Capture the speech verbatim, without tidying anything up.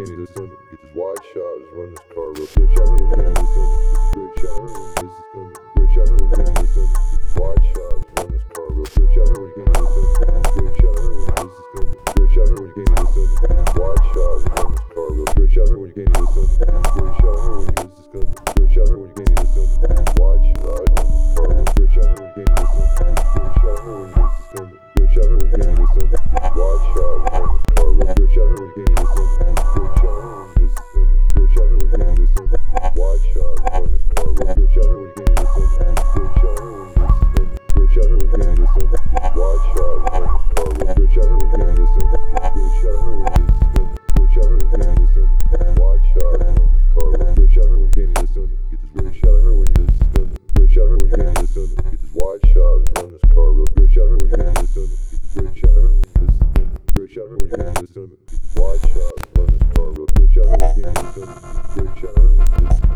gain this limit. Get this wide shot, just run this car real quick. Shot when you gain this limit. Great shot when this is coming. Great shot when you gain this limit. Wide shot, just run this car real quick. Shot when you gain this limit. Great shot when this is coming. Great shot when you gain this limit. Wide shot, just run this car real quick. Shot when you gain this limit. Great shot when you this is coming. Great shot when you gain this limit. Wide shot, just run this car real quick. Shot when you gain this limit. Great shot when this is coming. Great shot when you gain this limit. Wide shot, just run this car real quick. Shot when you gain this limit. Great shot when this is coming. Great shot when you gain this limit. Wide shot, just run this car real quick. Shot when you gain this limit. Great shot when this is coming. Great shot when you gain this limit. Wide shot, just run this car real quick. Shot when you gain this limit. Great shot when this is coming. Great shot when you gain this limit. Wide shot, just run this car real quick. Shot when you gain this limit. Get this great shot when you this is coming. Great shot when you gain this limit. Get this wide shot, just run this car real quick. Shot when you gain this limit. Get this great shot when you this is coming. Great shot when you gain this limit. Get this wide shot, just run this car real quick. Shot when you gain this limit. Great shot when you this is